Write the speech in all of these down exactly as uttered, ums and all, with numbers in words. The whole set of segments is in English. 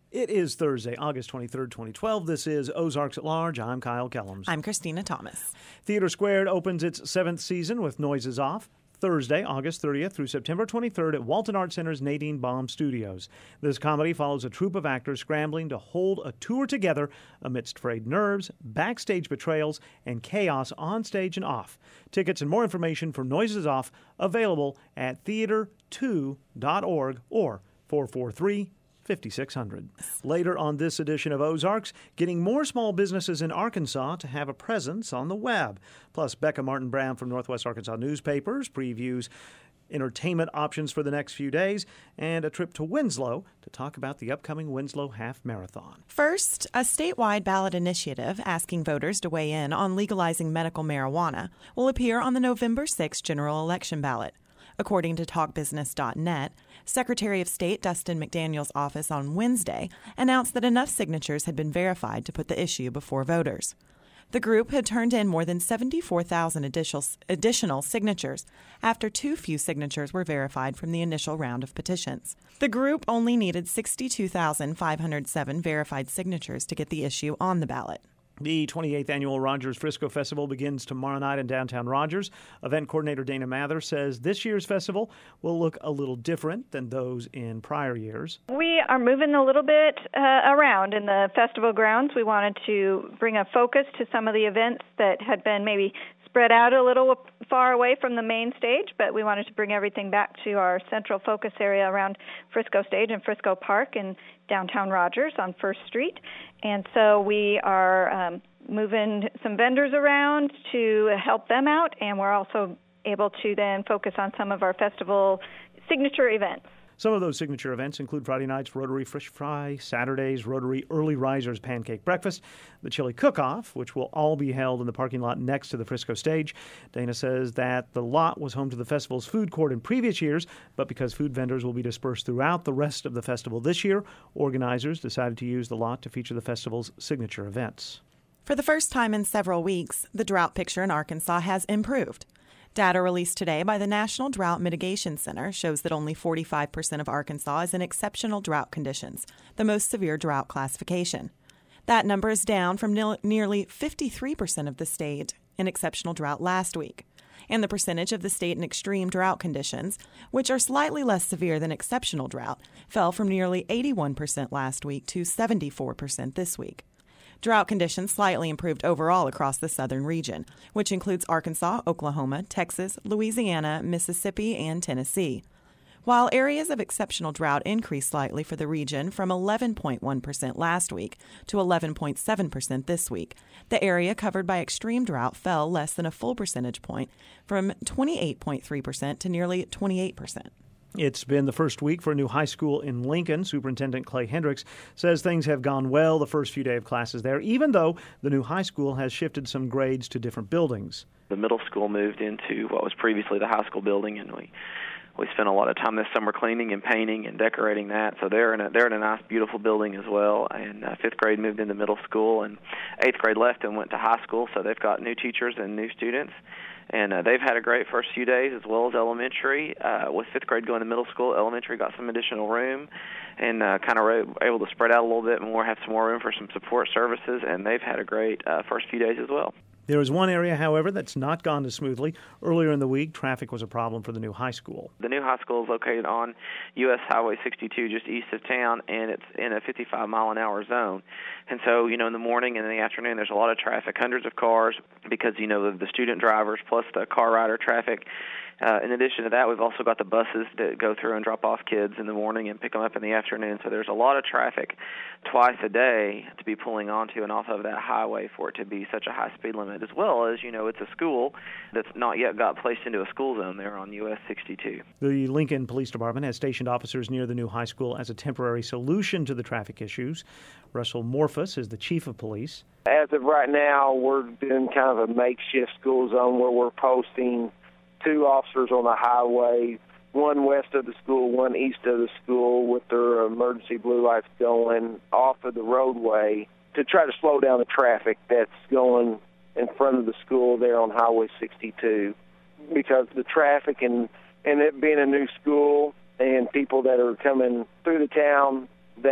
It is Thursday, August twenty-third, twenty twelve. This is Ozarks at Large. I'm Kyle Kellums. I'm Christina Thomas. Theater Squared opens its seventh season with Noises Off Thursday, August thirtieth through September twenty-third at Walton Art Center's Nadine Baum Studios. This comedy follows a troupe of actors scrambling to hold a tour together amidst frayed nerves, backstage betrayals, and chaos on stage and off. Tickets and more information for Noises Off available at theater two dot org or four four three, five six zero zero. Later on this edition of Ozarks, getting more small businesses in Arkansas to have a presence on the web. Plus, Becca Martin Brown from Northwest Arkansas Newspapers previews entertainment options for the next few days, and a trip to Winslow to talk about the upcoming Winslow Half Marathon. First, a statewide ballot initiative asking voters to weigh in on legalizing medical marijuana will appear on the November sixth general election ballot. According to talk business dot net, Secretary of State Dustin McDaniel's office on Wednesday announced that enough signatures had been verified to put the issue before voters. The group had turned in more than seventy-four thousand additional, additional signatures after too few signatures were verified from the initial round of petitions. The group only needed sixty-two thousand five hundred seven verified signatures to get the issue on the ballot. The twenty-eighth Annual Rogers Frisco Festival begins tomorrow night in downtown Rogers. Event coordinator Dana Mather says this year's festival will look a little different than those in prior years. We are moving a little bit uh, around in the festival grounds. We wanted to bring a focus to some of the events that had been maybe spread out a little far away from the main stage, but we wanted to bring everything back to our central focus area around Frisco Stage and Frisco Park in downtown Rogers on First Street. And so we are um, moving some vendors around to help them out, and we're also able to then focus on some of our festival signature events. Some of those signature events include Friday night's Rotary Fish Fry, Saturday's Rotary Early Risers Pancake Breakfast, the Chili Cook-Off, which will all be held in the parking lot next to the Frisco Stage. Dana says that the lot was home to the festival's food court in previous years, but because food vendors will be dispersed throughout the rest of the festival this year, organizers decided to use the lot to feature the festival's signature events. For the first time in several weeks, the drought picture in Arkansas has improved. Data released today by the National Drought Mitigation Center shows that only forty-five percent of Arkansas is in exceptional drought conditions, the most severe drought classification. That number is down from ne- nearly fifty-three percent of the state in exceptional drought last week. And the percentage of the state in extreme drought conditions, which are slightly less severe than exceptional drought, fell from nearly eighty-one percent last week to seventy-four percent this week. Drought conditions slightly improved overall across the southern region, which includes Arkansas, Oklahoma, Texas, Louisiana, Mississippi, and Tennessee. While areas of exceptional drought increased slightly for the region from eleven point one percent last week to eleven point seven percent this week, the area covered by extreme drought fell less than a full percentage point from twenty-eight point three percent to nearly twenty-eight percent. It's been the first week for a new high school in Lincoln. Superintendent Clay Hendricks says things have gone well the first few days of classes there, even though the new high school has shifted some grades to different buildings. The middle school moved into what was previously the high school building, and we we spent a lot of time this summer cleaning and painting and decorating that. So they're in a they're in a nice, beautiful building as well. And uh, fifth grade moved into middle school, and eighth grade left and went to high school. So they've got new teachers and new students. And uh, they've had a great first few days, as well as elementary. Uh, with fifth grade going to middle school, elementary got some additional room and uh, kind of were able to spread out a little bit more, have some more room for some support services, and they've had a great uh, first few days as well. There is one area, however, that's not gone as smoothly. Earlier in the week, traffic was a problem for the new high school. The new high school is located on U S Highway sixty-two, just east of town, and it's in a fifty-five mile an hour zone. And so, you know, in the morning and in the afternoon, there's a lot of traffic, hundreds of cars, because, you know, the, the student drivers plus the car rider traffic. Uh, in addition to that, we've also got the buses that go through and drop off kids in the morning and pick them up in the afternoon. So there's a lot of traffic twice a day to be pulling onto and off of that highway for it to be such a high speed limit, as well as, you know, it's a school that's not yet got placed into a school zone there on U S sixty-two. The Lincoln Police Department has stationed officers near the new high school as a temporary solution to the traffic issues. Russell Morphus is the chief of police. As of right now, we're doing kind of a makeshift school zone where we're posting two officers on the highway, one west of the school, one east of the school, with their emergency blue lights going off of the roadway to try to slow down the traffic that's going in front of the school there on Highway sixty-two. Because the traffic and, and it being a new school and people that are coming through the town that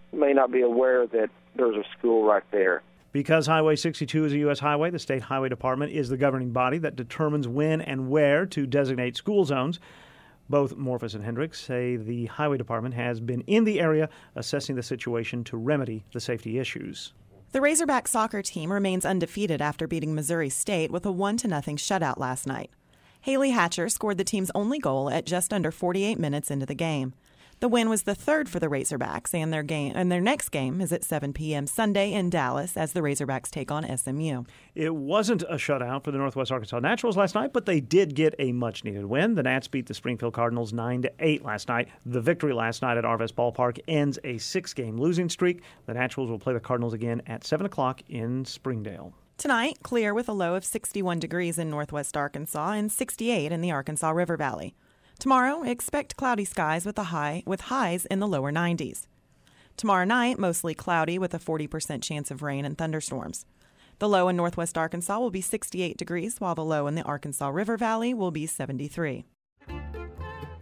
may not be aware that there's a school right there. Because Highway sixty-two is a U S highway, the State Highway Department is the governing body that determines when and where to designate school zones. Both Morphus and Hendricks say the Highway Department has been in the area assessing the situation to remedy the safety issues. The Razorback soccer team remains undefeated after beating Missouri State with a one to nothing shutout last night. Haley Hatcher scored the team's only goal at just under forty-eight minutes into the game. The win was the third for the Razorbacks, and their game and their next game is at seven p.m. Sunday in Dallas as the Razorbacks take on S M U. It wasn't a shutout for the Northwest Arkansas Naturals last night, but they did get a much-needed win. The Nats beat the Springfield Cardinals nine to eight last night. The victory last night at Arvest Ballpark ends a six-game losing streak. The Naturals will play the Cardinals again at seven o'clock in Springdale. Tonight, clear with a low of sixty-one degrees in northwest Arkansas and sixty-eight in the Arkansas River Valley. Tomorrow, expect cloudy skies with a high with highs in the lower nineties. Tomorrow night, mostly cloudy with a forty percent chance of rain and thunderstorms. The low in northwest Arkansas will be sixty-eight degrees, while the low in the Arkansas River Valley will be seventy-three.